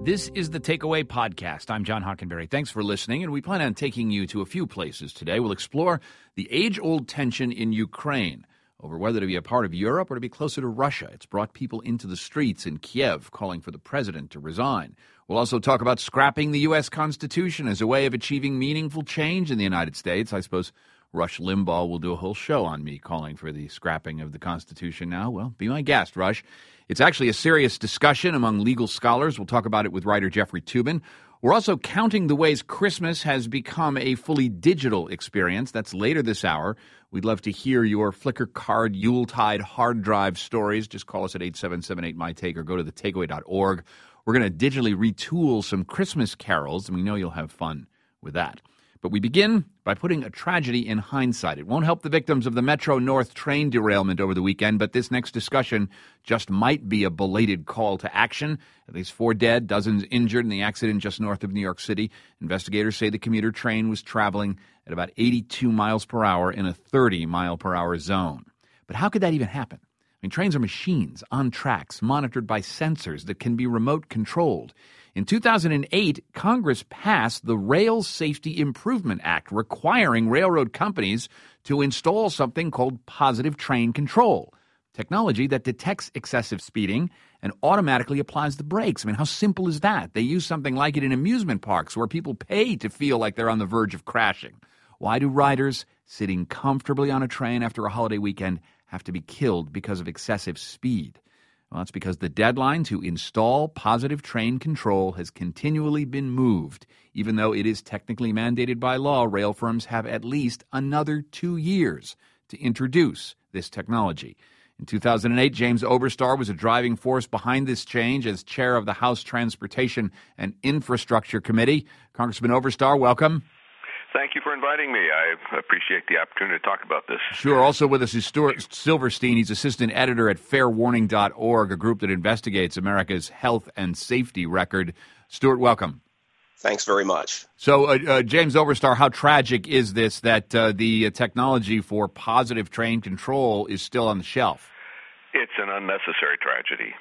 This is the Takeaway Podcast. I'm John Hockenberry. Thanks for listening, and we plan on taking you to a few places today. We'll explore the age-old tension in Ukraine over whether to be a part of Europe or to be closer to Russia. It's brought people into the streets in Kiev calling for the president to resign. We'll also talk about scrapping the U.S. Constitution as a way of achieving meaningful change in the United States. I suppose Rush Limbaugh will do a whole show on me calling for the scrapping of the Constitution now. Well, be my guest, Rush. It's actually a serious discussion among legal scholars. We'll talk about it with writer Jeffrey Toobin. We're also counting the ways Christmas has become a fully digital experience. That's later this hour. We'd love to hear your Flickr card, Yuletide hard drive stories. Just call us at 877-8-MY-TAKE or go to thetakeaway.org. We're going to digitally retool some Christmas carols, and we know you'll have fun with that. But we begin by putting a tragedy in hindsight. It won't help the victims of the Metro North train derailment over the weekend, but this next discussion just might be a belated call to action. At least 4 dead, dozens injured in the accident just north of New York City. Investigators say the commuter train was traveling at about 82 miles per hour in a 30-mile-per-hour zone. But how could that even happen? I mean, trains are machines on tracks, monitored by sensors that can be remote controlled. In 2008, Congress passed the Rail Safety Improvement Act, requiring railroad companies to install something called positive train control, technology that detects excessive speeding and automatically applies the brakes. I mean, how simple is that? They use something like it in amusement parks where people pay to feel like they're on the verge of crashing. Why do riders sitting comfortably on a train after a holiday weekend have to be killed because of excessive speed? Well, that's because the deadline to install positive train control has continually been moved. Even though it is technically mandated by law, rail firms have at least another 2 years to introduce this technology. In 2008, James Oberstar was a driving force behind this change as chair of the House Transportation and Infrastructure Committee. Congressman Oberstar, welcome. Thank you for inviting me. I appreciate the opportunity to talk about this. Sure. Also with us is Stuart Silverstein. He's assistant editor at fairwarning.org, a group that investigates America's health and safety record. Stuart, welcome. Thanks very much. So, James Oberstar, how tragic is this that the technology for positive train control is still on the shelf? It's an unnecessary tragedy.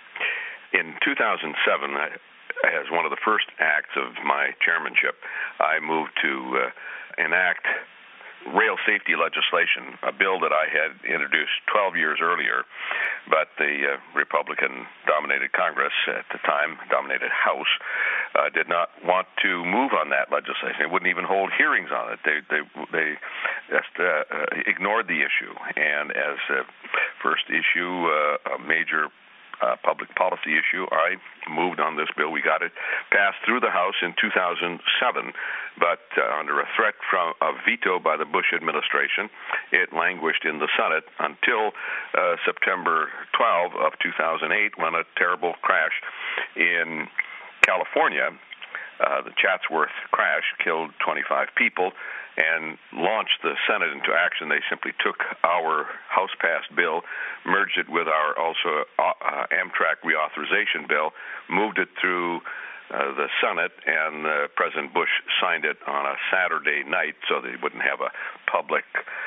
In 2007, as one of the first acts of my chairmanship, I moved to enact rail safety legislation, a bill that I had introduced 12 years earlier, but the Republican-dominated Congress at the time, dominated House, did not want to move on that legislation. They wouldn't even hold hearings on it. They just ignored the issue. And as a first issue, a major public policy issue, I moved on this bill. We got it passed through the House in 2007, but under a threat from a veto by the Bush administration, it languished in the Senate until September 12 of 2008, when a terrible crash in California, the Chatsworth crash, killed 25 people and launched the Senate into action. They simply took our House-passed bill, merged it with our also Amtrak reauthorization bill, moved it through the Senate, and President Bush signed it on a Saturday night so they wouldn't have a public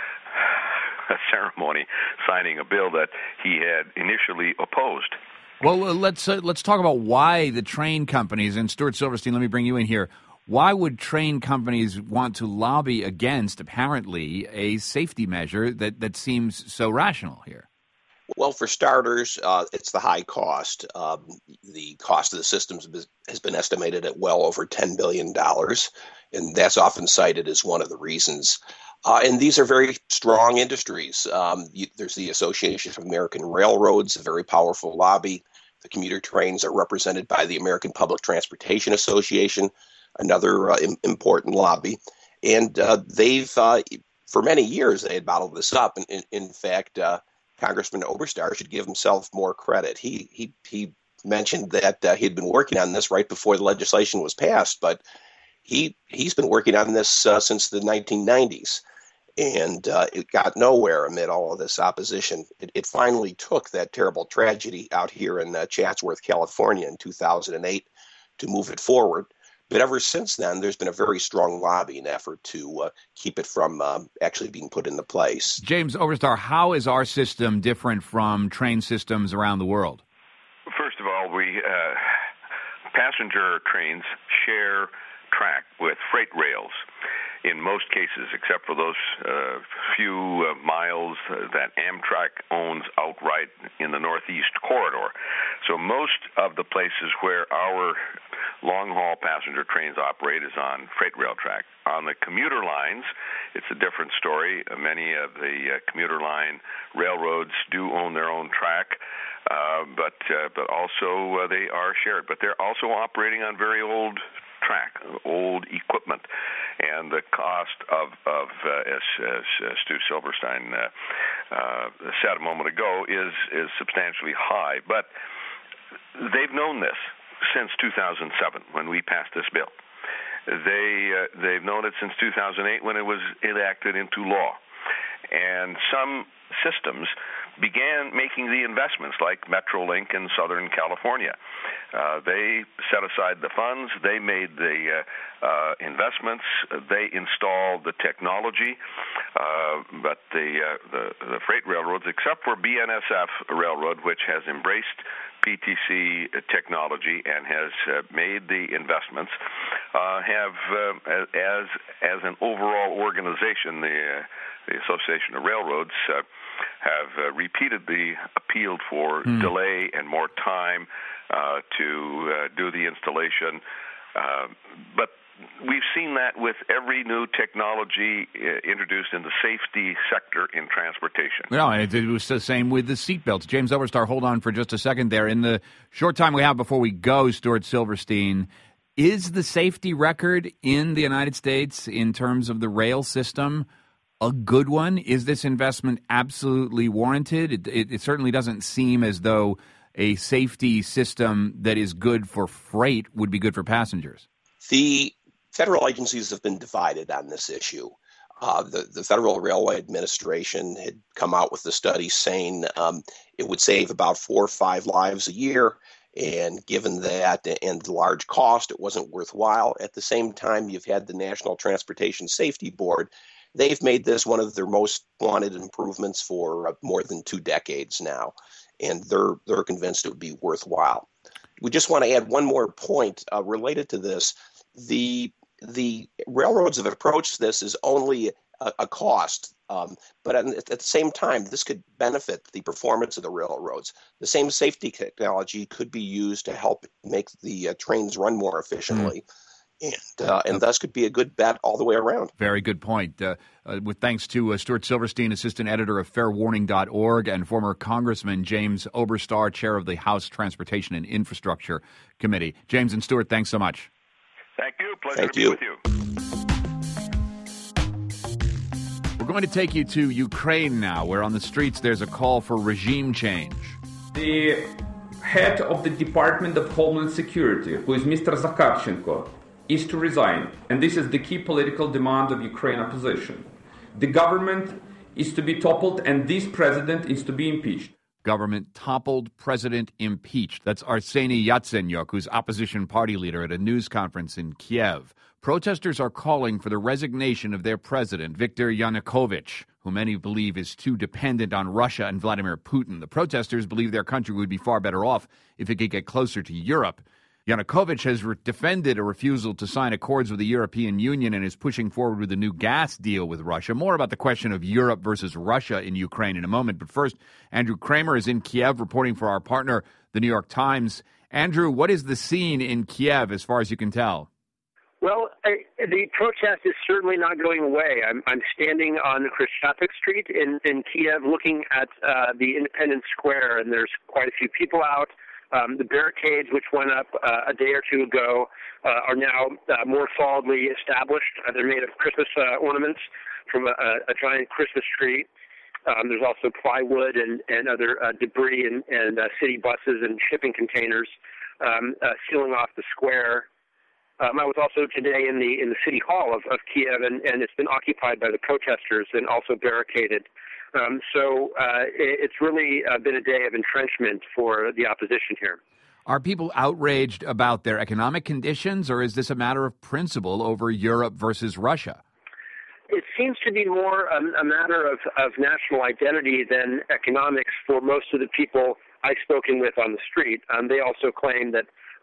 ceremony signing a bill that he had initially opposed. Well, let's talk about why the train companies, and Stuart Silverstein, let me bring you in here. Why would train companies want to lobby against, apparently, a safety measure that seems so rational here? Well, for starters, it's the high cost. The cost of the systems has been estimated at well over $10 billion, and that's often cited as one of the reasons. And these are very strong industries. There's the Association of American Railroads, a very powerful lobby. The commuter trains are represented by the American Public Transportation Association, another important lobby. And they've, for many years, they had bottled this up. And in fact, Congressman Oberstar should give himself more credit. He mentioned that he'd been working on this right before the legislation was passed, but he's been working on this since the 1990s. And it got nowhere amid all of this opposition. It finally took that terrible tragedy out here in Chatsworth, California in 2008 to move it forward. But ever since then, there's been a very strong lobbying effort to keep it from actually being put into place. James Oberstar, how is our system different from train systems around the world? First of all, we passenger trains share track with freight rails in most cases, except for those few miles that Amtrak owns outright in the Northeast Corridor. So most of the places where our long-haul passenger trains operate is on freight rail track. On the commuter lines, it's a different story. Many of the commuter line railroads do own their own track, but also they are shared. But they're also operating on very old track, old equipment, and the cost of as Stu Silverstein said a moment ago, is substantially high. But they've known this since 2007 when we passed this bill. They've known it since 2008 when it was enacted into law. And some systems began making the investments, like Metrolink in Southern California. They set aside the funds, they made the investments, they installed the technology, but the freight railroads, except for BNSF Railroad, which has embraced PTC technology and has made the investments, have as an overall organization, the Association of Railroads have repeatedly appealed for delay and more time to do the installation. But we've seen that with every new technology introduced in the safety sector in transportation. No, and it was the same with the seatbelts. James Oberstar, hold on for just a second there. In the short time we have before we go, Stuart Silverstein, is the safety record in the United States in terms of the rail system a good one? Is this investment absolutely warranted? It certainly doesn't seem as though a safety system that is good for freight would be good for passengers. The federal agencies have been divided on this issue. The Federal Railway Administration had come out with a study saying it would save about 4 or 5 lives a year. And given that and the large cost, it wasn't worthwhile. At the same time, you've had the National Transportation Safety Board. They've made this one of their most wanted improvements for more than 2 decades now, and they're convinced it would be worthwhile. We just want to add one more point related to this. The railroads have approached this as only a cost, but at the same time, this could benefit the performance of the railroads. The same safety technology could be used to help make the trains run more efficiently. And thus could be a good bet all the way around. Very good point. With thanks to Stuart Silverstein, assistant editor of fairwarning.org, and former Congressman James Oberstar, chair of the House Transportation and Infrastructure Committee. James and Stuart, thanks so much. Thank you. Pleasure to be with you. We're going to take you to Ukraine now, where on the streets there's a call for regime change. The head of the Department of Homeland Security, who is Mr. Zakharchenko, is to resign, and this is the key political demand of Ukraine opposition. The government is to be toppled, and this president is to be impeached. Government toppled, president impeached. That's Arseny Yatsenyuk, who's opposition party leader, at a news conference in Kiev. Protesters are calling for the resignation of their president, Viktor Yanukovych, who many believe is too dependent on Russia and Vladimir Putin. The protesters believe their country would be far better off if it could get closer to Europe. Yanukovych has defended a refusal to sign accords with the European Union and is pushing forward with a new gas deal with Russia. More about the question of Europe versus Russia in Ukraine in a moment. But first, Andrew Kramer is in Kiev reporting for our partner, The New York Times. Andrew, what is the scene in Kiev as far as you can tell? Well, the protest is certainly not going away. I'm standing on Khreshchatyk Street in Kiev looking at the Independence Square, and there's quite a few people out. The barricades, which went up a day or two ago, are now more solidly established. They're made of Christmas ornaments from a giant Christmas tree. There's also plywood and other debris and city buses and shipping containers sealing off the square. I was also today in the city hall of Kiev, and it's been occupied by the protesters and also barricaded. So it's really been a day of entrenchment for the opposition here. Are people outraged about their economic conditions, or is this a matter of principle over Europe versus Russia? It seems to be more a matter of national identity than economics for most of the people I've spoken with on the street. They also claim that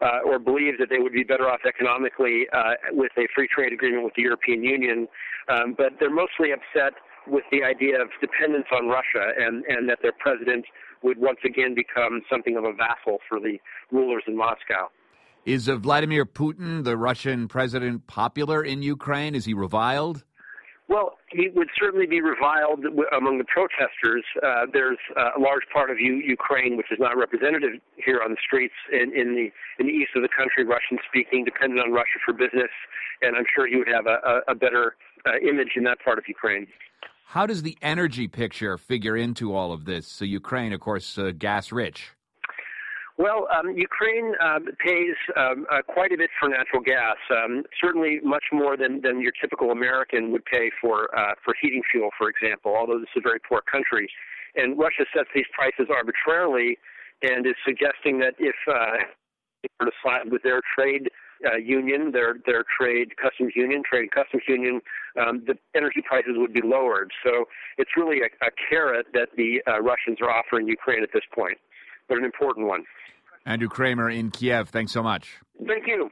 or believe that they would be better off economically with a free trade agreement with the European Union. But they're mostly upset with the idea of dependence on Russia and that their president would once again become something of a vassal for the rulers in Moscow. Is Vladimir Putin, the Russian president, popular in Ukraine? Is he reviled? Well, he would certainly be reviled among the protesters. There's a large part of Ukraine which is not representative here on the streets in the east of the country, Russian-speaking, dependent on Russia for business, and I'm sure he would have a better image in that part of Ukraine. How does the energy picture figure into all of this? So Ukraine, of course, gas-rich. Well, Ukraine pays quite a bit for natural gas, certainly much more than your typical American would pay for heating fuel, for example, although this is a very poor country. And Russia sets these prices arbitrarily and is suggesting that if they were to side with their trade union, their trade and customs union, the energy prices would be lowered. So it's really a carrot that the Russians are offering Ukraine at this point, but an important one. Andrew Kramer in Kiev, thanks so much. Thank you.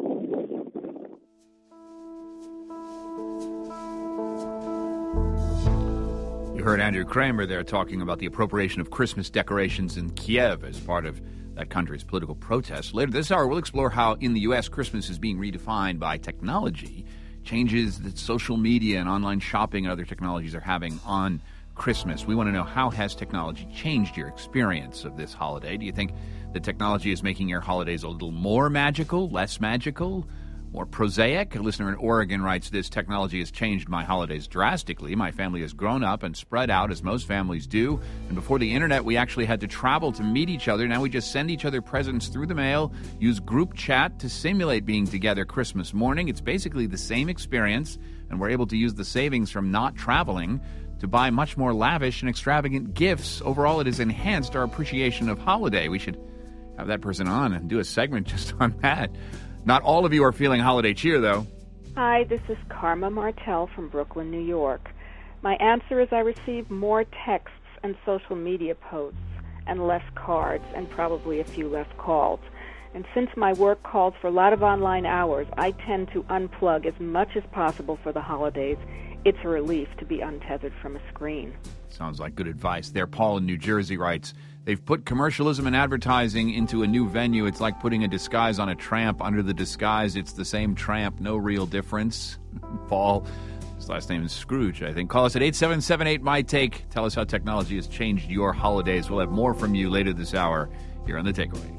You heard Andrew Kramer there talking about the appropriation of Christmas decorations in Kiev as part of that country's political protest. Later this hour, we'll explore how in the U.S. Christmas is being redefined by technology, changes that social media and online shopping and other technologies are having on Christmas. We want to know, how has technology changed your experience of this holiday? Do you think that technology is making your holidays a little more magical, less magical, more prosaic? A listener in Oregon writes, this technology has changed my holidays drastically. My family has grown up and spread out as most families do. And before the internet, we actually had to travel to meet each other. Now we just send each other presents through the mail, use group chat to simulate being together Christmas morning. It's basically the same experience, and we're able to use the savings from not traveling to buy much more lavish and extravagant gifts. Overall, it has enhanced our appreciation of holiday. We should have that person on and do a segment just on that. Not all of you are feeling holiday cheer, though. Hi, this is Karma Martell from Brooklyn, New York. My answer is I receive more texts and social media posts and less cards and probably a few less calls. And since my work calls for a lot of online hours, I tend to unplug as much as possible for the holidays. It's a relief to be untethered from a screen. Sounds like good advice there. Paul in New Jersey writes, they've put commercialism and advertising into a new venue. It's like putting a disguise on a tramp. Under the disguise, it's the same tramp. No real difference. Paul, his last name is Scrooge, I think. Call us at 877-8-MY-TAKE. Tell us how technology has changed your holidays. We'll have more from you later this hour here on The Takeaway.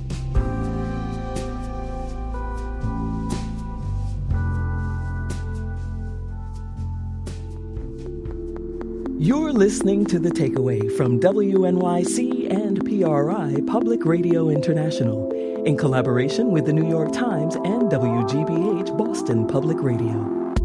You're listening to The Takeaway from WNYC and PRI Public Radio International in collaboration with the New York Times and WGBH Boston Public Radio.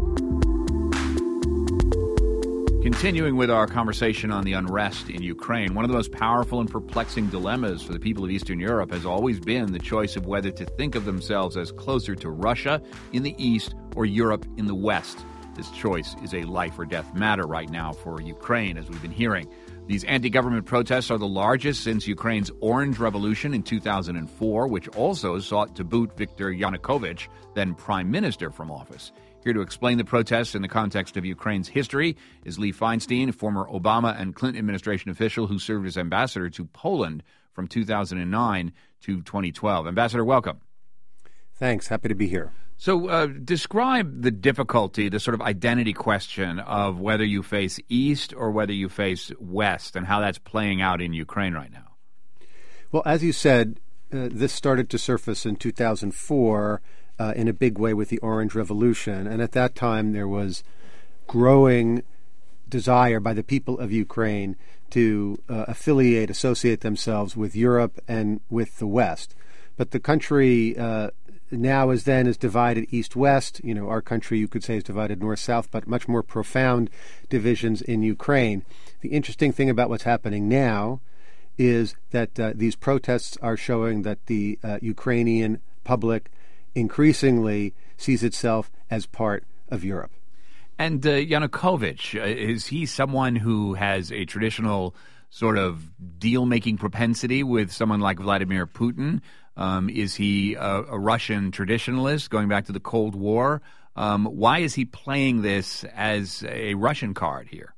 Continuing with our conversation on the unrest in Ukraine, one of the most powerful and perplexing dilemmas for the people of Eastern Europe has always been the choice of whether to think of themselves as closer to Russia in the east or Europe in the west. This choice is a life-or-death matter right now for Ukraine, as we've been hearing. These anti-government protests are the largest since Ukraine's Orange Revolution in 2004, which also sought to boot Viktor Yanukovych, then prime minister, from office. Here to explain the protests in the context of Ukraine's history is Lee Feinstein, a former Obama and Clinton administration official who served as ambassador to Poland from 2009 to 2012. Ambassador, welcome. Thanks. Happy to be here. So describe the difficulty, the sort of identity question of whether you face East or whether you face West and how that's playing out in Ukraine right now. Well, as you said, this started to surface in 2004 in a big way with the Orange Revolution. And at that time, there was growing desire by the people of Ukraine to associate themselves with Europe and with the West. But the country now is divided east-west. You know, our country, you could say, is divided north-south, but much more profound divisions in Ukraine. The interesting thing about what's happening now is that these protests are showing that the Ukrainian public increasingly sees itself as part of Europe. And Yanukovych, is he someone who has a traditional sort of deal-making propensity with someone like Vladimir Putin? Is he a Russian traditionalist going back to the Cold War? Why is he playing this as a Russian card here?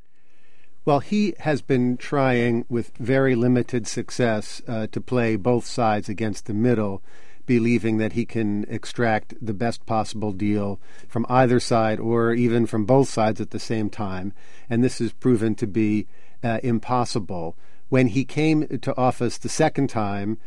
Well, he has been trying with very limited success to play both sides against the middle, believing that he can extract the best possible deal from either side or even from both sides at the same time. And this has proven to be impossible. When he came to office the second time,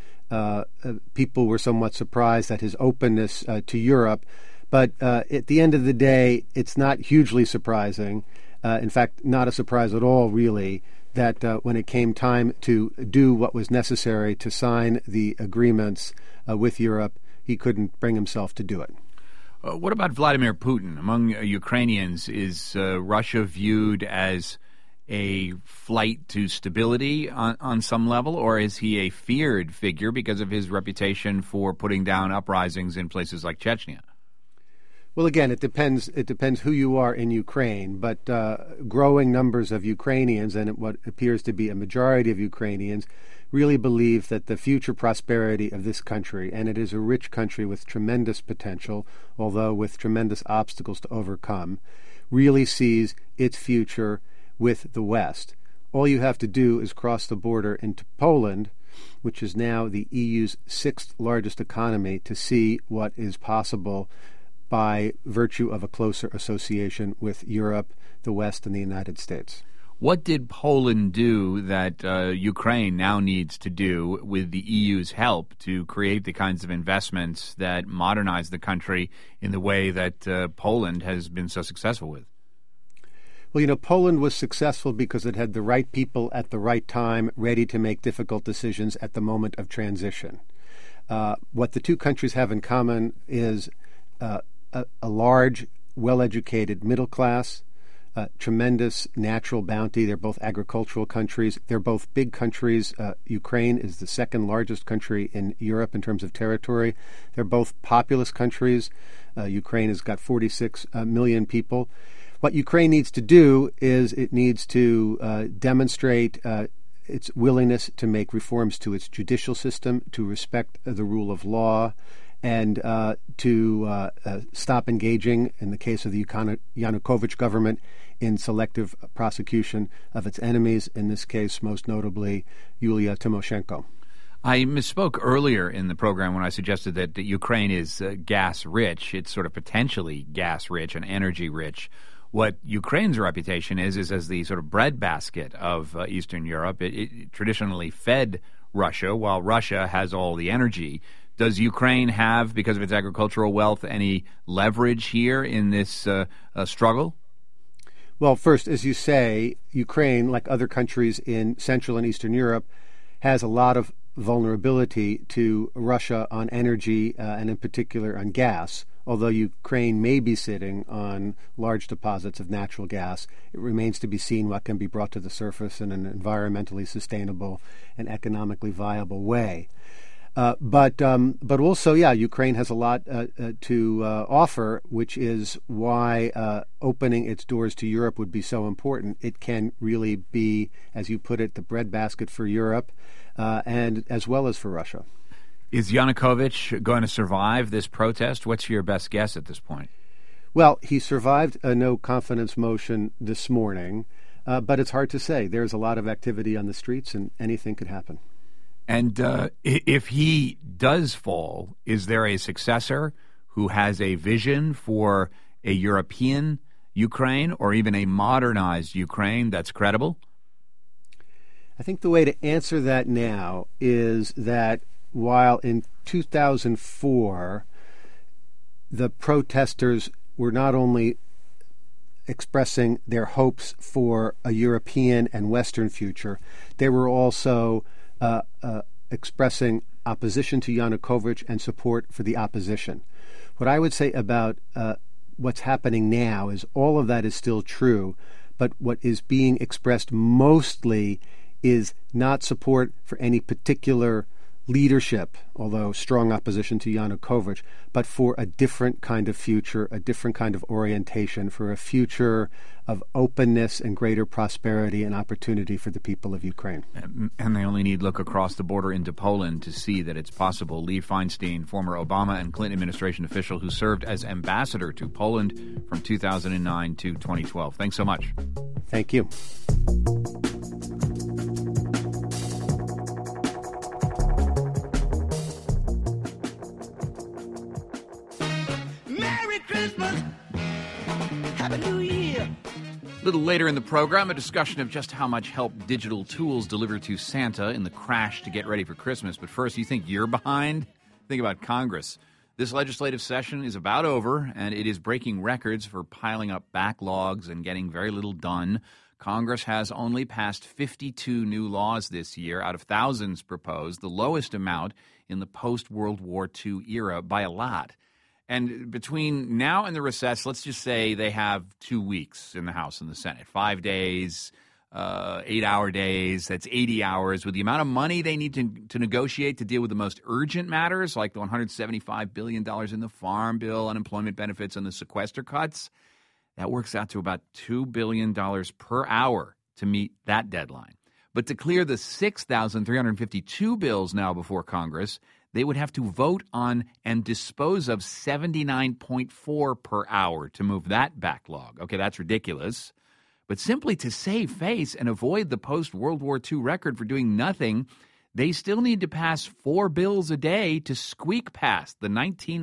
people were somewhat surprised at his openness to Europe. But at the end of the day, it's not hugely surprising. In fact, not a surprise at all, really, that when it came time to do what was necessary to sign the agreements with Europe, he couldn't bring himself to do it. What about Vladimir Putin? Among Ukrainians, is Russia viewed as a flight to stability on some level, or is he a feared figure because of his reputation for putting down uprisings in places like Chechnya? Well, again, it depends who you are in Ukraine, but growing numbers of Ukrainians, and what appears to be a majority of Ukrainians, really believe that the future prosperity of this country, and it is a rich country with tremendous potential, although with tremendous obstacles to overcome, really sees its future with the West. All you have to do is cross the border into Poland, which is now the EU's sixth largest economy, to see what is possible by virtue of a closer association with Europe, the West, and the United States. What did Poland do that Ukraine now needs to do with the EU's help to create the kinds of investments that modernize the country in the way that Poland has been so successful with? Well, Poland was successful because it had the right people at the right time, ready to make difficult decisions at the moment of transition. What the two countries have in common is a large, well-educated middle class, tremendous natural bounty. They're both agricultural countries. They're both big countries. Ukraine is the second largest country in Europe in terms of territory. They're both populous countries. Ukraine has got 46 million people. What Ukraine needs to do is it needs to demonstrate its willingness to make reforms to its judicial system, to respect the rule of law, and to stop engaging, in the case of the Yanukovych government, in selective prosecution of its enemies, in this case, most notably, Yulia Tymoshenko. I misspoke earlier in the program when I suggested that Ukraine is gas-rich. It's sort of potentially gas-rich and energy-rich. What Ukraine's reputation is as the sort of breadbasket of Eastern Europe. It traditionally fed Russia, while Russia has all the energy. Does Ukraine have, because of its agricultural wealth, any leverage here in this struggle? Well, first, as you say, Ukraine, like other countries in Central and Eastern Europe, has a lot of vulnerability to Russia on energy and in particular on gas. Although Ukraine may be sitting on large deposits of natural gas, it remains to be seen what can be brought to the surface in an environmentally sustainable and economically viable way. But also, Ukraine has a lot to offer, which is why opening its doors to Europe would be so important. It can really be, as you put it, the breadbasket for Europe and as well as for Russia. Is Yanukovych going to survive this protest? What's your best guess at this point? Well, he survived a no-confidence motion this morning, but it's hard to say. There's a lot of activity on the streets, and anything could happen. And if he does fall, is there a successor who has a vision for a European Ukraine or even a modernized Ukraine that's credible? I think the way to answer that now is that while in 2004 the protesters were not only expressing their hopes for a European and Western future, they were also expressing opposition to Yanukovych and support for the opposition. What I would say about what's happening now is all of that is still true, but what is being expressed mostly is not support for any particular leadership, although strong opposition to Yanukovych, but for a different kind of future, a different kind of orientation, for a future of openness and greater prosperity and opportunity for the people of Ukraine. And they only need look across the border into Poland to see that it's possible. Lee Feinstein, former Obama and Clinton administration official who served as ambassador to Poland from 2009 to 2012. Thanks so much. Thank you. A little later in the program, a discussion of just how much help digital tools deliver to Santa in the crash to get ready for Christmas. But first, you think you're behind? Think about Congress. This legislative session is about over, and it is breaking records for piling up backlogs and getting very little done. Congress has only passed 52 new laws this year out of thousands proposed, the lowest amount in the post-World War II era by a lot. And between now and the recess, let's just say they have 2 weeks in the House and the Senate, 5 days, 8-hour days. That's 80 hours. With the amount of money they need to negotiate to deal with the most urgent matters, like the $175 billion in the Farm Bill, unemployment benefits, and the sequester cuts, that works out to about $2 billion per hour to meet that deadline. But to clear the 6,352 bills now before Congress, they would have to vote on and dispose of 79.4 per hour to move that backlog. Okay, that's ridiculous. But simply to save face and avoid the post-World War II record for doing nothing, they still need to pass 4 bills a day to squeak past the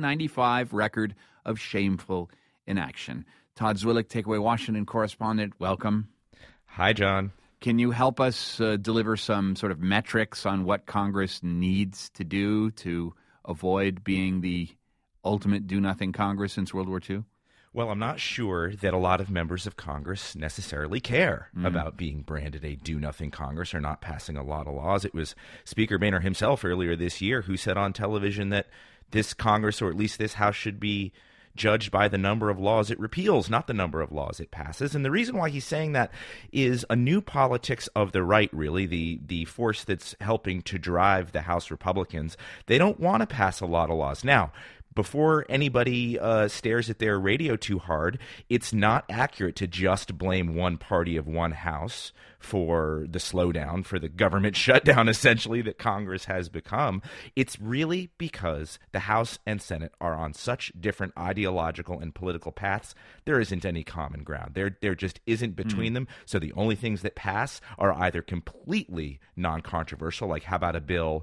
1995 record of shameful inaction. Todd Zwillich, Takeaway Washington correspondent, welcome. Hi, John. Can you help us deliver some sort of metrics on what Congress needs to do to avoid being the ultimate do-nothing Congress since World War II? Well, I'm not sure that a lot of members of Congress necessarily care about being branded a do-nothing Congress or not passing a lot of laws. It was Speaker Boehner himself earlier this year who said on television that this Congress, or at least this House, should be judged by the number of laws it repeals, not the number of laws it passes. And the reason why he's saying that is a new politics of the right, really, the force that's helping to drive the House Republicans. They don't want to pass a lot of laws. Now, before anybody stares at their radio too hard, it's not accurate to just blame one party of one house for the slowdown, for the government shutdown, essentially, that Congress has become. It's really because the House and Senate are on such different ideological and political paths, there isn't any common ground. There just isn't between them. So the only things that pass are either completely non-controversial, like how about a bill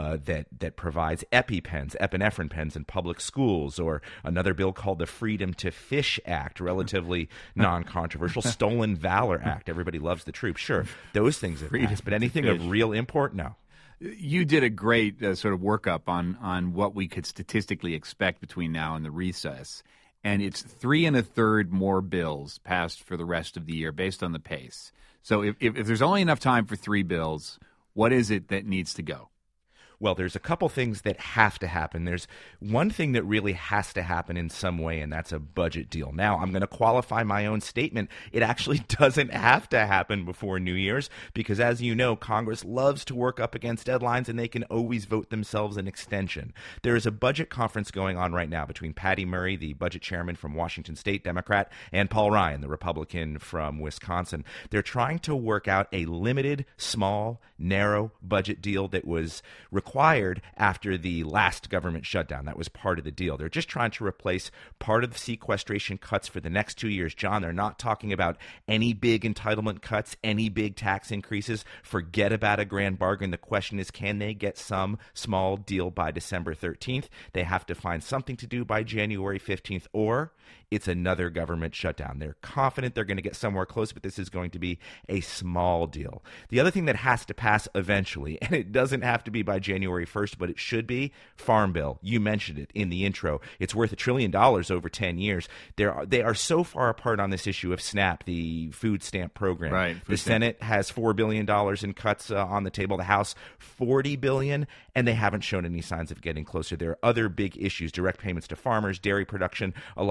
that provides EpiPens, epinephrine pens in public schools, or another bill called the Freedom to Fish Act, relatively non-controversial, Stolen Valor Act. Everybody loves the troops. Sure, those things have passed, but anything of real import, no. You did a great sort of workup on what we could statistically expect between now and the recess, and it's 3 1/3 more bills passed for the rest of the year based on the pace. So if there's only enough time for 3 bills, what is it that needs to go? Well, there's a couple things that have to happen. There's one thing that really has to happen in some way, and that's a budget deal. Now, I'm going to qualify my own statement. It actually doesn't have to happen before New Year's because, as you know, Congress loves to work up against deadlines, and they can always vote themselves an extension. There is a budget conference going on right now between Patty Murray, the budget chairman from Washington State, Democrat, and Paul Ryan, the Republican from Wisconsin. They're trying to work out a limited, small, narrow budget deal that was required after the last government shutdown. That was part of the deal. They're just trying to replace part of the sequestration cuts for the next 2 years. John, they're not talking about any big entitlement cuts, any big tax increases. Forget about a grand bargain. The question is, can they get some small deal by December 13th? They have to find something to do by January 15th, or it's another government shutdown. They're confident they're going to get somewhere close, but this is going to be a small deal. The other thing that has to pass eventually, and it doesn't have to be by January 1st, but it should be, Farm Bill. You mentioned it in the intro. It's worth $1 trillion over 10 years. They are so far apart on this issue of SNAP, the food stamp program. Right, the Senate has $4 billion in cuts on the table. The House, $40 billion, and they haven't shown any signs of getting closer. There are other big issues, direct payments to farmers, dairy production, a lot of other stuff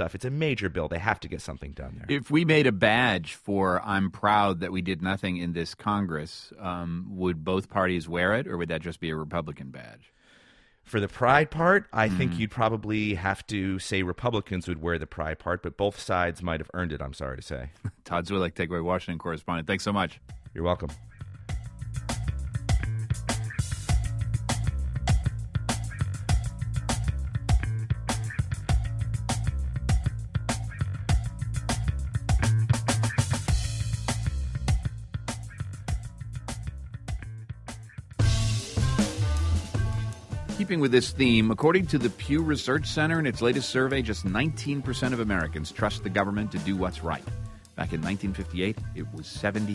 stuff. It's a major bill. They have to get something done there. If we made a badge for "I'm proud that we did nothing in this Congress," would both parties wear it, or would that just be a Republican badge? For the pride part, I think you'd probably have to say Republicans would wear the pride part, but both sides might have earned it, I'm sorry to say. Todd Zwilich, Takeaway Washington correspondent. Thanks so much. You're welcome. Keeping with this theme, according to the Pew Research Center in its latest survey, just 19% of Americans trust the government to do what's right. Back in 1958, it was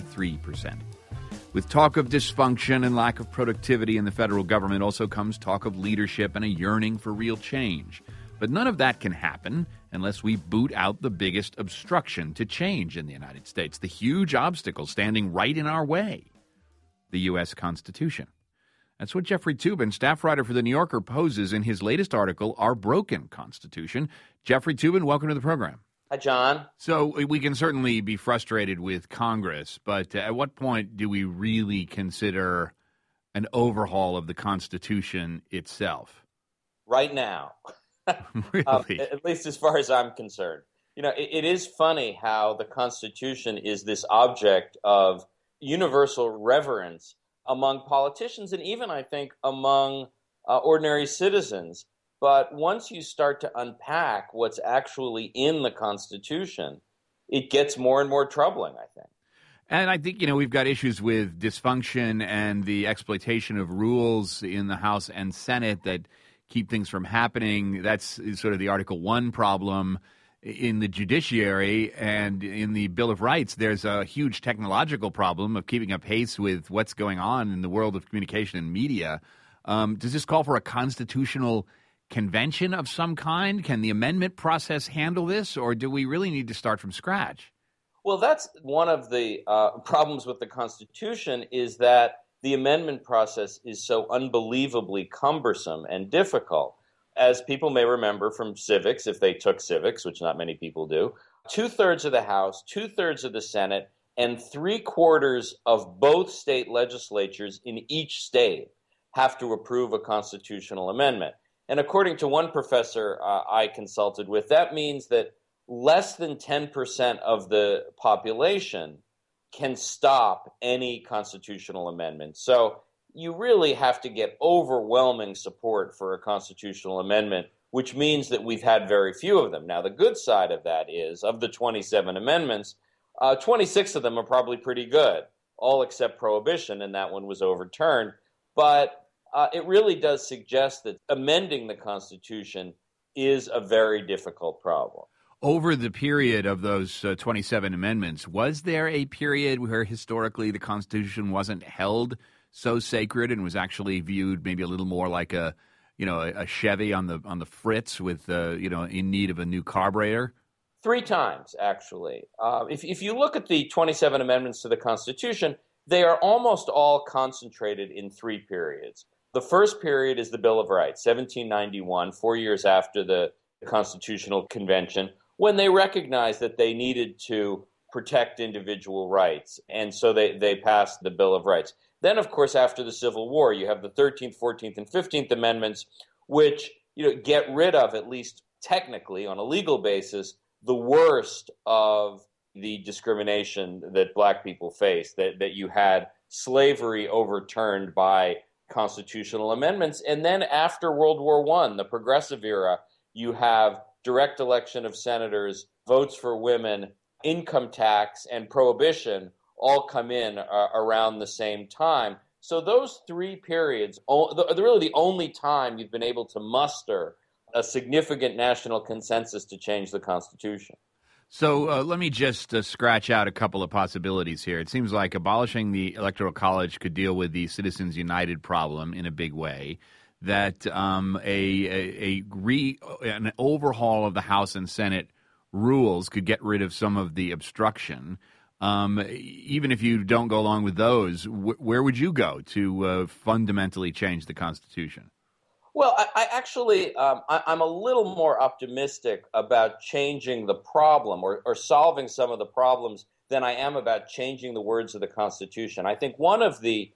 73%. With talk of dysfunction and lack of productivity in the federal government also comes talk of leadership and a yearning for real change. But none of that can happen unless we boot out the biggest obstruction to change in the United States, the huge obstacle standing right in our way, the U.S. Constitution. That's what Jeffrey Toobin, staff writer for The New Yorker, poses in his latest article, Our Broken Constitution. Jeffrey Toobin, welcome to the program. Hi, John. So we can certainly be frustrated with Congress, but at what point do we really consider an overhaul of the Constitution itself? Right now. Really? At least as far as I'm concerned. You know, it is funny how the Constitution is this object of universal reverence among politicians and even, I think, among ordinary citizens. But once you start to unpack what's actually in the Constitution, it gets more and more troubling, I think. And I think, we've got issues with dysfunction and the exploitation of rules in the House and Senate that keep things from happening. That's sort of the Article 1 problem. In the judiciary and in the Bill of Rights, there's a huge technological problem of keeping up pace with what's going on in the world of communication and media. Does this call for a constitutional convention of some kind? Can the amendment process handle this, or do we really need to start from scratch? Well, that's one of the problems with the Constitution is that the amendment process is so unbelievably cumbersome and difficult. As people may remember from civics, if they took civics, which not many people do, 2/3 of the House, 2/3 of the Senate, and 3/4 of both state legislatures in each state have to approve a constitutional amendment. And according to one professor I consulted with, that means that less than 10% of the population can stop any constitutional amendment. So you really have to get overwhelming support for a constitutional amendment, which means that we've had very few of them. Now, the good side of that is, of the 27 amendments, 26 of them are probably pretty good, all except prohibition, and that one was overturned. But it really does suggest that amending the Constitution is a very difficult problem. Over the period of those 27 amendments, was there a period where historically the Constitution wasn't held so sacred and was actually viewed maybe a little more like a Chevy on the fritz with in need of a new carburetor? 3 times, actually. If you look at the 27 amendments to the Constitution, they are almost all concentrated in 3 periods. The first period is the Bill of Rights, 1791, 4 years after the Constitutional Convention, when they recognized that they needed to protect individual rights, and so they passed the Bill of Rights. Then, of course, after the Civil War, you have the 13th, 14th, and 15th Amendments, which get rid of, at least technically, on a legal basis, the worst of the discrimination that black people faced, that you had slavery overturned by constitutional amendments. And then after World War I, the Progressive Era, you have direct election of senators, votes for women, income tax, and prohibition all come in around the same time. So those 3 periods, really the only time you've been able to muster a significant national consensus to change the Constitution. So let me just scratch out a couple of possibilities here. It seems like abolishing the Electoral College could deal with the Citizens United problem in a big way, that an overhaul of the House and Senate rules could get rid of some of the obstruction. Even if you don't go along with those, where would you go to fundamentally change the Constitution? Well, I actually, I'm a little more optimistic about changing the problem or solving some of the problems than I am about changing the words of the Constitution. I think one of the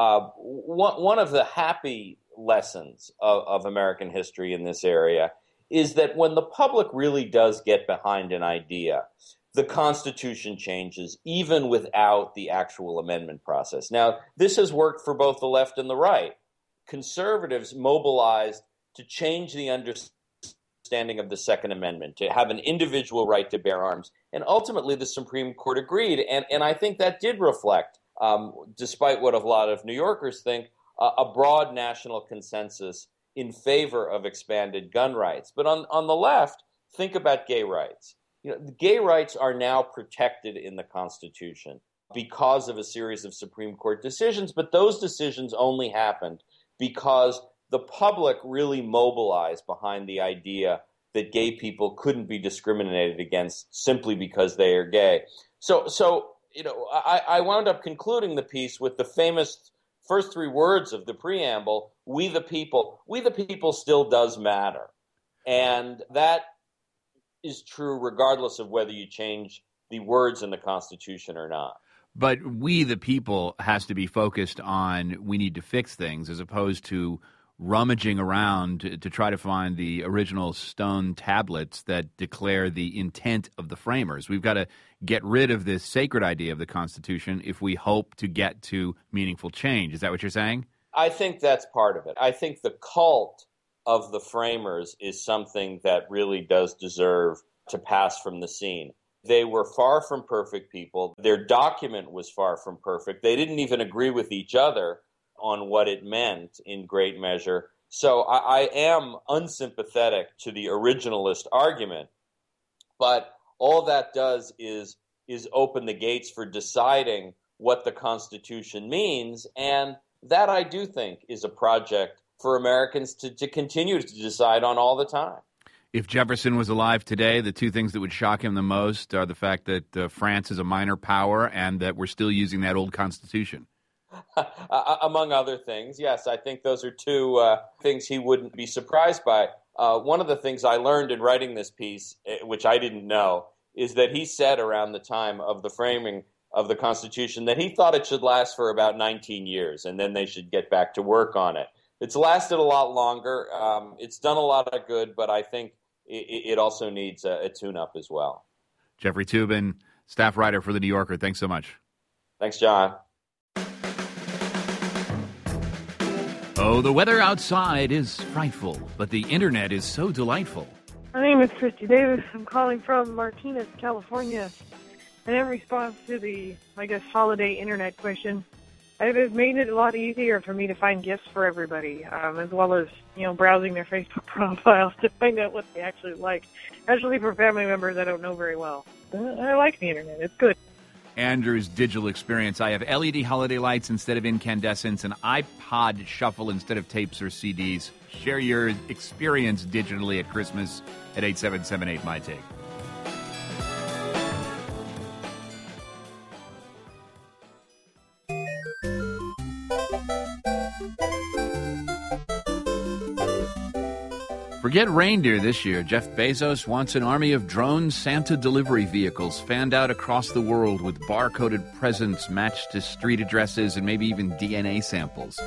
happy lessons of American history in this area is that when the public really does get behind an idea, the Constitution changes even without the actual amendment process. Now, this has worked for both the left and the right. Conservatives mobilized to change the understanding of the Second Amendment, to have an individual right to bear arms. And ultimately, the Supreme Court agreed. And I think that did reflect, despite what a lot of New Yorkers think, a broad national consensus in favor of expanded gun rights. But on the left, think about gay rights. Gay rights are now protected in the Constitution because of a series of Supreme Court decisions, but those decisions only happened because the public really mobilized behind the idea that gay people couldn't be discriminated against simply because they are gay. So I wound up concluding the piece with the famous first three words of the preamble, "We the people." We the people still does matter. And that is true regardless of whether you change the words in the Constitution or not. But we, the people, has to be focused on we need to fix things as opposed to rummaging around to try to find the original stone tablets that declare the intent of the framers. We've got to get rid of this sacred idea of the Constitution if we hope to get to meaningful change. Is that what you're saying? I think that's part of it. I think the cult of the framers is something that really does deserve to pass from the scene. They were far from perfect people. Their document was far from perfect. They didn't even agree with each other on what it meant in great measure. So I am unsympathetic to the originalist argument. But all that does is open the gates for deciding what the Constitution means. And that, I do think, is a project for Americans to continue to decide on all the time. If Jefferson was alive today, the two things that would shock him the most are the fact that France is a minor power and that we're still using that old Constitution. Among other things, yes, I think those are two things he wouldn't be surprised by. One of the things I learned in writing this piece, which I didn't know, is that he said around the time of the framing of the Constitution that he thought it should last for about 19 years, and then they should get back to work on it. It's lasted a lot longer. It's done a lot of good, but I think it also needs a tune-up as well. Jeffrey Toobin, staff writer for The New Yorker, thanks so much. Thanks, John. Oh, the weather outside is frightful, but the internet is so delightful. My name is Christy Davis. I'm calling from Martinez, California. And in response to the, holiday internet question, it made it a lot easier for me to find gifts for everybody, as well as, browsing their Facebook profiles to find out what they actually like, especially for family members I don't know very well. I like the internet. It's good. Andrew's digital experience. I have LED holiday lights instead of incandescents, an iPod shuffle instead of tapes or CDs. Share your experience digitally at Christmas at 8778-MY-TAKE. Forget reindeer this year. Jeff Bezos wants an army of drone Santa delivery vehicles fanned out across the world with barcoded presents matched to street addresses and maybe even DNA samples.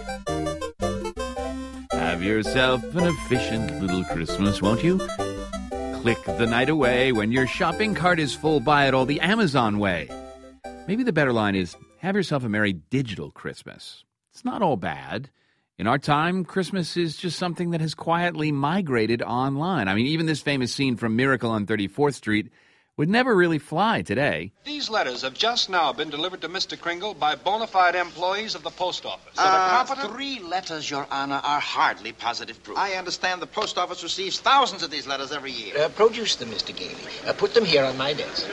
Have yourself an efficient little Christmas, won't you? Click the night away. When your shopping cart is full, buy it all the Amazon way. Maybe the better line is, have yourself a merry digital Christmas. It's not all bad. In our time, Christmas is just something that has quietly migrated online. I mean, even this famous scene from Miracle on 34th Street would never really fly today. These letters have just now been delivered to Mr. Kringle by bona fide employees of the post office. So the competent... 3 letters, Your Honor, are hardly positive proof. I understand the post office receives thousands of these letters every year. Produce them, Mr. Gailey. Put them here on my desk.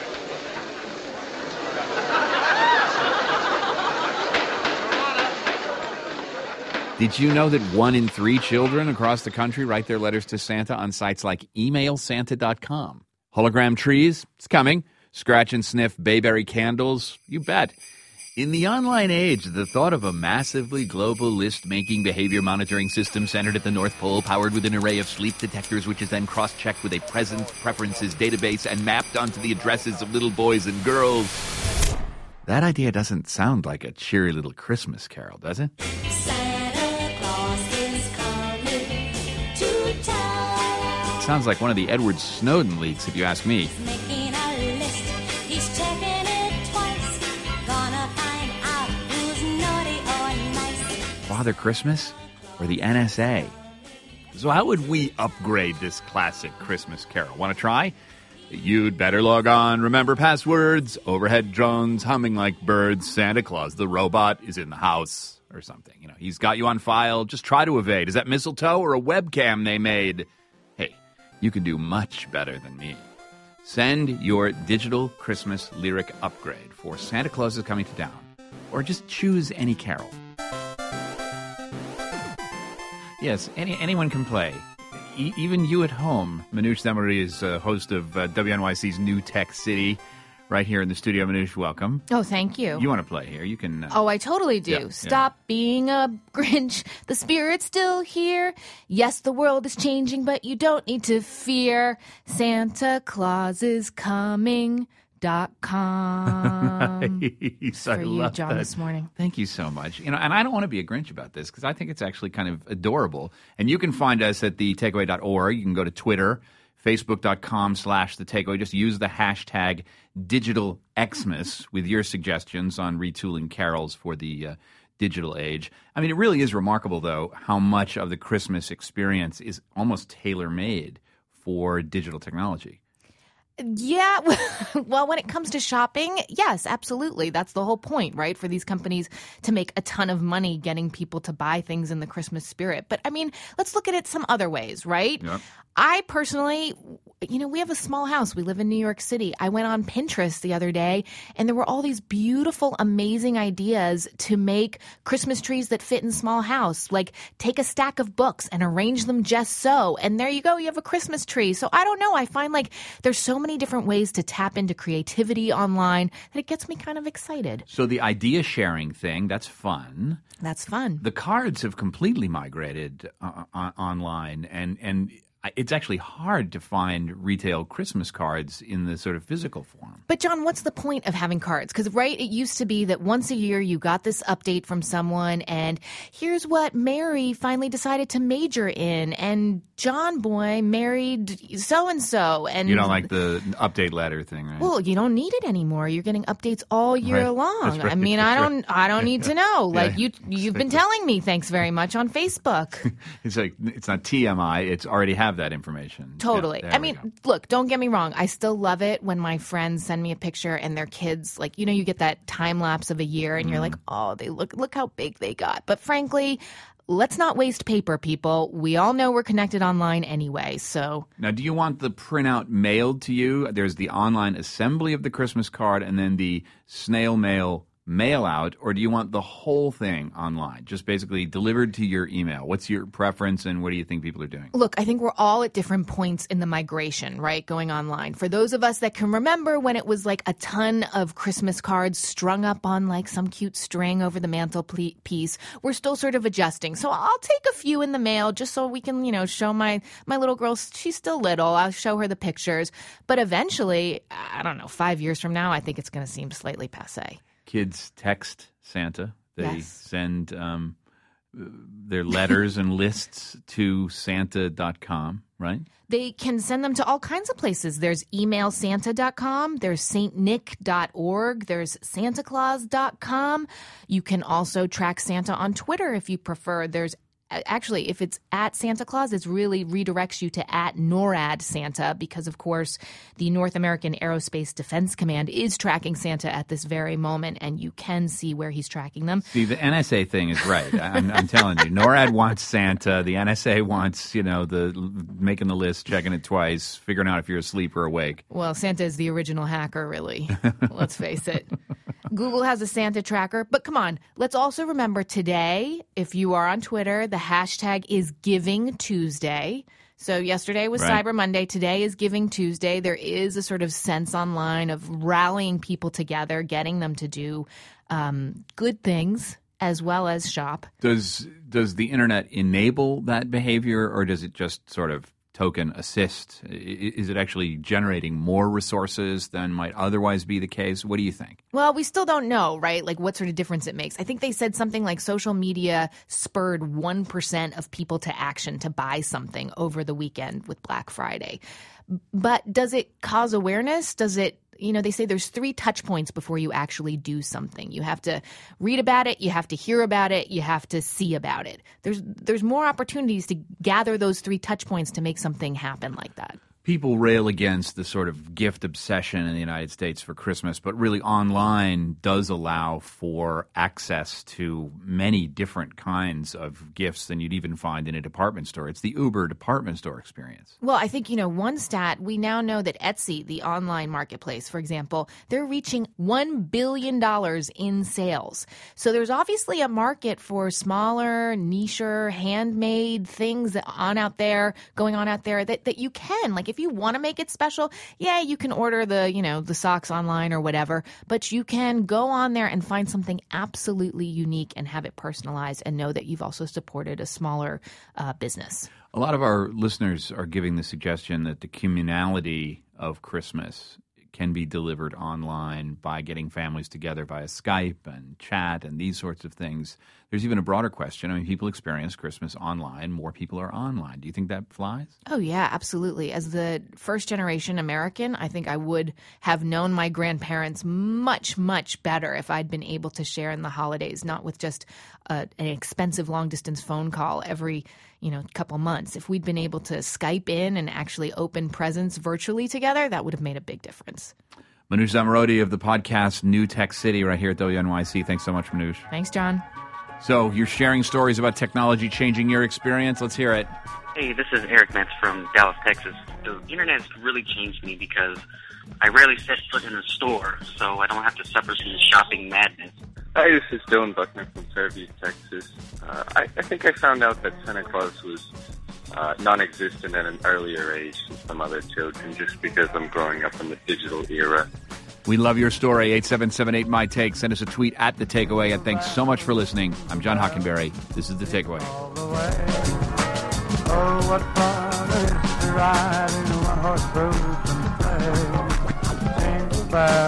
Did you know that 1 in 3 children across the country write their letters to Santa on sites like emailsanta.com? Hologram trees? It's coming. Scratch and sniff bayberry candles? You bet. In the online age, the thought of a massively global list-making behavior monitoring system centered at the North Pole, powered with an array of sleep detectors, which is then cross-checked with a present preferences database and mapped onto the addresses of little boys and girls. That idea doesn't sound like a cheery little Christmas carol, does it? Santa Claus is coming to town. It sounds like one of the Edward Snowden leaks, if you ask me. He's making a list. He's checking it twice. Gonna find out who's naughty or nice. Father Christmas or the NSA? So how would we upgrade this classic Christmas carol? Want to try? You'd better log on, remember passwords, overhead drones humming like birds, Santa Claus the robot is in the house, or something. You know, he's got you on file, just try to evade. Is that mistletoe or a webcam they made? Hey, you can do much better than me. Send your digital Christmas lyric upgrade for Santa Claus is Coming to Town, or just choose any carol. Yes, anyone can play. Even you at home. Manoush Zomorodi is host of WNYC's New Tech City, right here in the studio. Manoush, welcome. Oh, thank you. You want to play here? You can. Oh, I totally do. Yeah, Stop being a Grinch. The spirit's still here. Yes, the world is changing, but you don't need to fear. Santa Claus is coming. .com. Nice. For you, John, that. this morning. Thank you so much. You know, and I don't want to be a Grinch about this because I think it's actually kind of adorable. And you can find us at thetakeaway.org. You can go to Twitter, Facebook.com/thetakeaway. Just use the hashtag DigitalXmas with your suggestions on retooling carols for the digital age. I mean, it really is remarkable, though, how much of the Christmas experience is almost tailor-made for digital technology. Yeah, well, when it comes to shopping, yes, absolutely. That's the whole point, right? For these companies to make a ton of money getting people to buy things in the Christmas spirit. But I mean, let's look at it some other ways, right? Yep. I personally, we have a small house. We live in New York City. I went on Pinterest the other day, and there were all these beautiful, amazing ideas to make Christmas trees that fit in a small house. Like, take a stack of books and arrange them just so. And there you go. You have a Christmas tree. So I don't know. I find like there's so many different ways to tap into creativity online that it gets me kind of excited. So the idea sharing thing, that's fun. That's fun. The cards have completely migrated online, and it's actually hard to find retail Christmas cards in the sort of physical form. But John, what's the point of having cards? Because, right, it used to be that once a year you got this update from someone, and here's what Mary finally decided to major in, and John boy married so-and-so. And you don't like the update letter thing, right? Well, you don't need it anymore. You're getting updates all year long. Right. I mean, I don't need to know. Like, you've been telling me, thanks very much, on Facebook. It's like, it's not TMI. It's already have that information. Totally. Yeah, I mean, look, don't get me wrong. I still love it when my friends send me a picture and their kids, like, you get that time lapse of a year and you're like, oh, they look how big they got. But frankly, let's not waste paper, people. We all know we're connected online anyway, so. Now, do you want the printout mailed to you? There's the online assembly of the Christmas card and then the snail mail out, or do you want the whole thing online, just basically delivered to your email? What's your preference, and what do you think people are doing? Look, I think we're all at different points in the migration, right, going online. For those of us that can remember when it was like a ton of Christmas cards strung up on like some cute string over the mantelpiece, we're still sort of adjusting. So I'll take a few in the mail just so we can, show my little girl. She's still little. I'll show her the pictures. But eventually, I don't know, 5 years from now, I think it's going to seem slightly passé. Kids text Santa. They Yes. send their letters and lists to Santa.com, right? They can send them to all kinds of places. There's emailsanta.com, there's stnick.org, there's santaclaus.com. You can also track Santa on Twitter if you prefer. Actually, if it's at Santa Claus, it really redirects you to at NORAD Santa because, of course, the North American Aerospace Defense Command is tracking Santa at this very moment, and you can see where he's tracking them. See, the NSA thing is right. I'm telling you. NORAD wants Santa. The NSA wants, the making the list, checking it twice, figuring out if you're asleep or awake. Well, Santa is the original hacker, really. Let's face it. Google has a Santa tracker. But come on, let's also remember today, if you are on Twitter, the hashtag is Giving Tuesday. So yesterday was Right. Cyber Monday. Today is Giving Tuesday. There is a sort of sense online of rallying people together, getting them to do good things as well as shop. Does the internet enable that behavior, or does it just sort of token assist? Is it actually generating more resources than might otherwise be the case? What do you think? Well, we still don't know, right? Like what sort of difference it makes. I think they said something like social media spurred 1% of people to action to buy something over the weekend with Black Friday. But does it cause awareness? Does it, they say there's 3 touch points before you actually do something. You have to read about it, you have to hear about it, you have to see about it. There's more opportunities to gather those 3 touch points to make something happen like that. People rail against the sort of gift obsession in the United States for Christmas, but really online does allow for access to many different kinds of gifts than you'd even find in a department store. It's the Uber department store experience. Well, I think, one stat, we now know that Etsy, the online marketplace, for example, they're reaching $1 billion in sales. So there's obviously a market for smaller, nicher, handmade things going on out there that you can. Like if you want to make it special, you can order the socks online or whatever, but you can go on there and find something absolutely unique and have it personalized and know that you've also supported a smaller business. A lot of our listeners are giving the suggestion that the communality of Christmas can be delivered online by getting families together via Skype and chat and these sorts of things. There's even a broader question. I mean, people experience Christmas online. More people are online. Do you think that flies? Oh, yeah, absolutely. As the first-generation American, I think I would have known my grandparents much, much better if I'd been able to share in the holidays, not with just an expensive long-distance phone call every couple months. If we'd been able to Skype in and actually open presents virtually together, that would have made a big difference. Manoush Zomorodi of the podcast New Tech City right here at WNYC. Thanks so much, Manoush. Thanks, John. So you're sharing stories about technology changing your experience. Let's hear it. Hey, this is Eric Metz from Dallas, Texas. The internet has really changed me because I rarely set foot in a store, so I don't have to suffer from shopping madness. Hi, this is Dylan Buckner from Fairview, Texas. I think I found out that Santa Claus was non-existent at an earlier age than some other children just because I'm growing up in the digital era. We love your story. 877-8MY-TAKE. Send us a tweet at The Takeaway. And thanks so much for listening. I'm John Hockenberry. This is The Takeaway. Oh, what fun it is to ride in a one-horse open sleigh. Jingle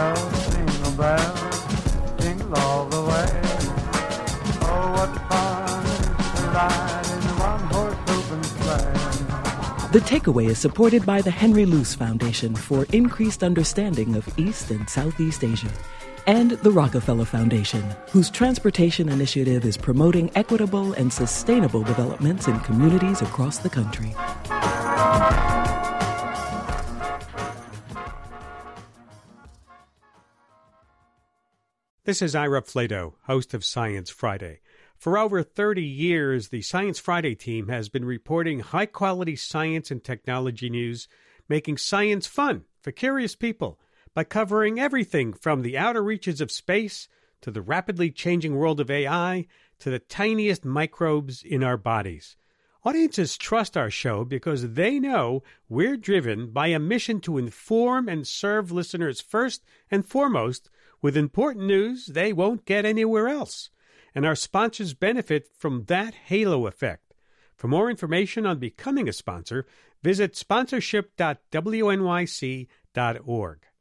bells, jingle all the way. Oh, what fun it is to ride in a one-horse open sleigh. The Takeaway is supported by the Henry Luce Foundation for increased understanding of East and Southeast Asia, and the Rockefeller Foundation, whose transportation initiative is promoting equitable and sustainable developments in communities across the country. This is Ira Flato, host of Science Friday. For over 30 years, the Science Friday team has been reporting high-quality science and technology news, making science fun for curious people by covering everything from the outer reaches of space to the rapidly changing world of AI to the tiniest microbes in our bodies. Audiences trust our show because they know we're driven by a mission to inform and serve listeners first and foremost with important news they won't get anywhere else. And our sponsors benefit from that halo effect. For more information on becoming a sponsor, visit sponsorship.wnyc.org.